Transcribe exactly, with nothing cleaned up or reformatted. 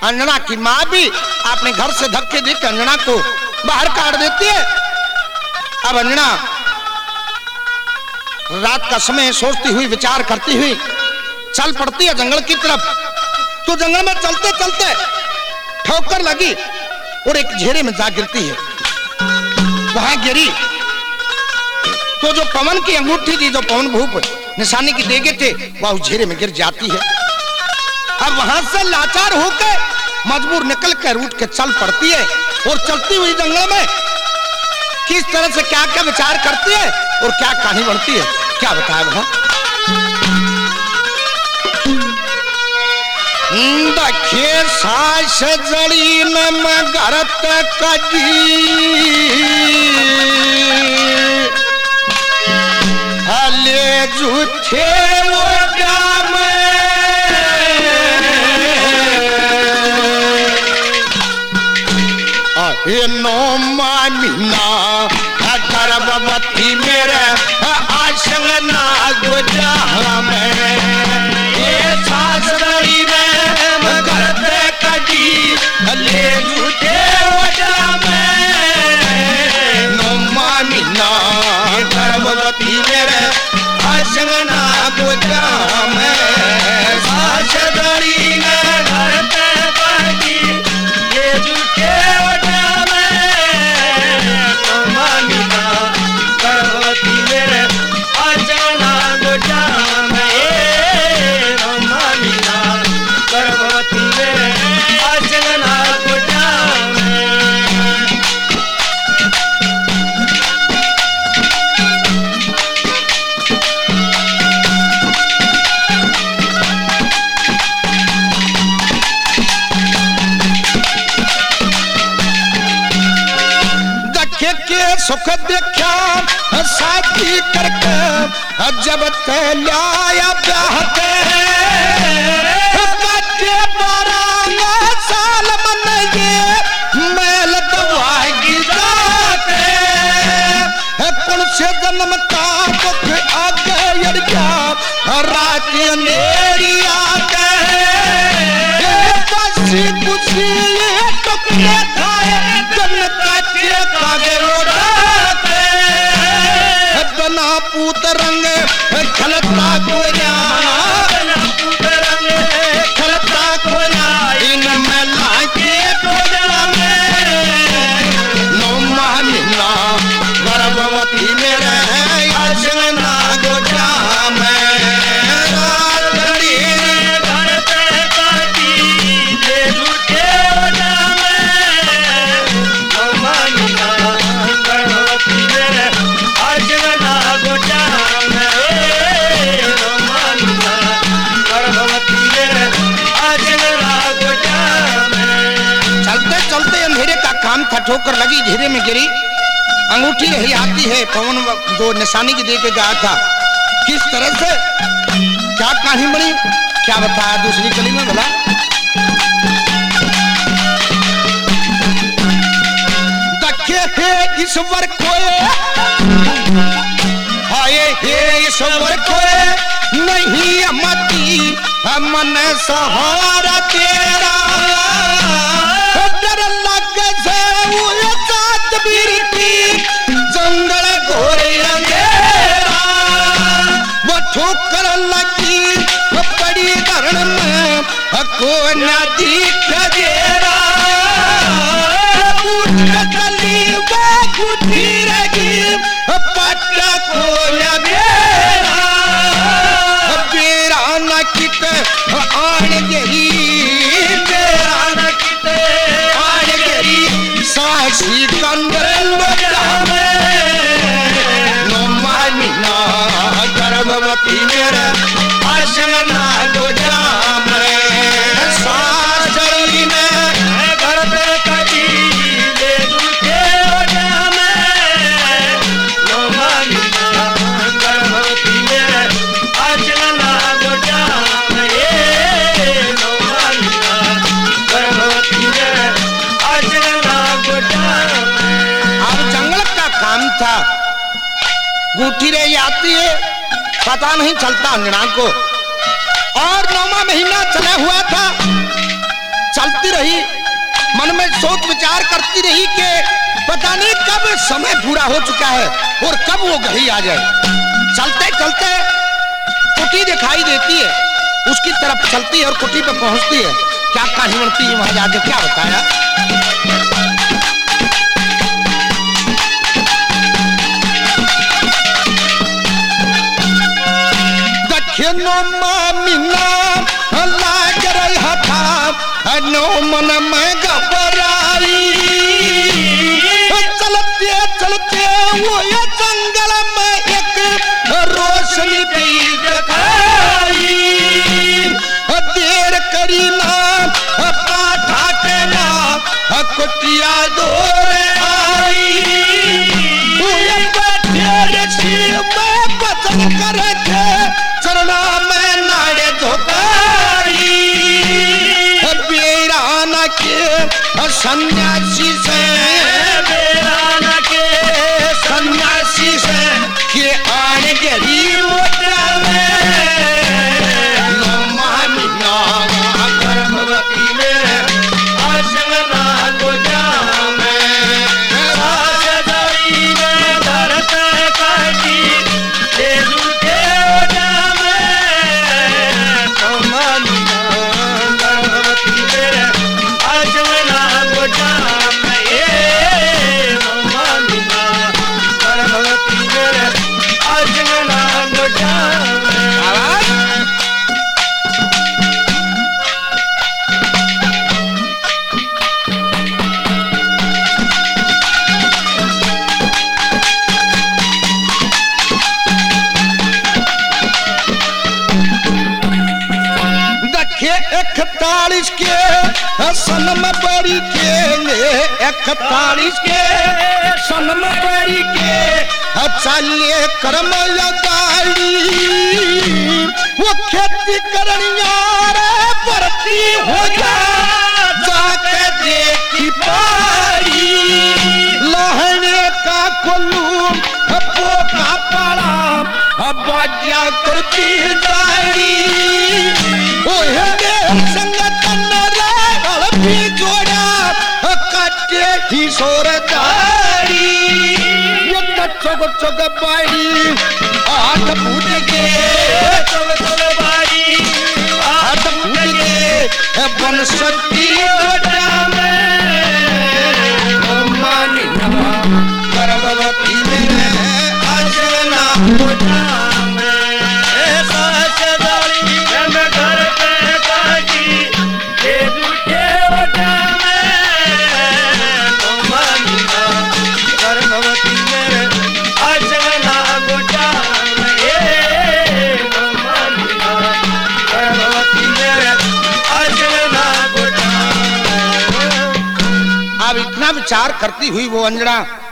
अंजना की माँ भी अपने घर से धक्के देकर अंजना को बाहर काट देती है। अब अंजना रात का समय सोचती हुई विचार करती हुई चल पड़ती है जंगल की तरफ। तो जंगल में चलते चलते ठोकर लगी और एक घेरे में जा गिरती है। वहां गिरी तो जो पवन की अंगूठी थी, जो पवन भूप निशानी की देगे थे, वह उस घेरे में गिर जाती है। अब वहां से लाचार होकर मजबूर निकल कर उठ के चल पड़ती है और चलती हुई जंगल में किस तरह से क्या क्या विचार करती है और क्या कहानी बनती है, क्या बताया वहां। दखे सास जड़ी न मगरत कजी हले झूठे वो जाम हे नो मामीना गर्भवती मेरे आशंग ना गुजा में ये सास रही में मगरत कजी हले झूठे वो जाम नो मामीना गर्भवती मेरे आशंग ना गुजा में सास रही में मगरत कजी ये झूठे सुख देखा साथी करके जब तैयाया ब्याह के बच्चे बारह साल मन ये मैल दवाएगी जाते कौन से जन्म का दुख आगे अड़ गया रात अंधेरी आके बसी खुशी टुकड़े खाए जन्नत का कागे बना पूत रंग खलता कोया पूत रंग खलता कोया इन में लाके कोया में नो मानिना गर्भवती मेरे आशंगना गोजा में रातड़ी घर पे काटी दे झूठे ओजा में नो मानिना गर्भवती मेरे आशंगना गोजा में नो मानिना गर्भवती मेरे आशंगना गोजा में। चलते चलते अंधेरे का काम था, ठोकर लगी, घेरे में गिरी, अंगूठी रही आती है, पवन जो निशानी की दे के गया था। किस तरह से क्या कहानी बनी, क्या बताया दूसरी कली में भला। दखे हे ईश्वर कोए हाय हे ईश्वर कोए नहीं मती मन सहारा तेरा डर लग से जंगल घोरे अंधेरा वो ठोकर लगी बड़ी धरण में को नदी खजेरा कली वो खुदी रगी पट्टा को नबेरा बेरा न कित आन गई बेरा न कित आन गई सासी कंदर नो मानिना गर्भवती मेरे आशंगना गोजा में सासरी में घर पे कटी ले झूठे ओजा में नो मानिना गर्भवती मेरे आशंगना गोजा में नो मानिना गर्भवती मेरे आशंगना गोजा में। अब जंगल का काम था, गुठी रह आती है, पता नहीं चलता अंजना को। और नौवा महीना चला हुआ था, चलती रही, मन में सोच विचार करती रही कि पता नहीं कब समय पूरा हो चुका है और कब वो घड़ी आ जाए। चलते चलते कुटी दिखाई देती है, उसकी तरफ चलती है और कुटी पे पहुंचती है। क्या कहानी बनती है वहां जाके, क्या बताया? दक्षिणों मामिना लाग रही हथा, नो मन में घबराई। चलते चलते वो ये जंगल में एक रोशनी भी दिखाई। देर करी ना पाठा के ना कुटिया दूर आई। वो ये बैठे ऋषि में बचन करके चरना में नाड़े धोकारी। बेराना के सन्यासी से, बेराना के सन्यासी से के आन गरी मोटा में नो मामिना गर्भवती मेरे आशंगना को जामे। साजदाई में धरत काटी दे झूठे जामे। नो मामिना गर्भवती मेरे आशंगना को जामे। नो मामिना गर्भवती मेरे आशंगना को जामे। इकतालीस के सनम बड़ी के इकतालीस के सनम बड़ी के चलिए कर्म लगाई। वो खेती करनिया रे भर्ती हो जा जाके देखी पारी। लहने का कोल्लू पोका पड़ा बाजा करती जाई। संगतन रे भी जोड़ा कटे ही सोरदारी। ये चोग चोग बाड़ी आठ फूट के चोग चोग बाड़ी आठ फूट के बन सकती जोड़ा में। मानी नवा गर्भवती में आजना जोड़ा में। अब इतना विचार करती हुई वो अंजना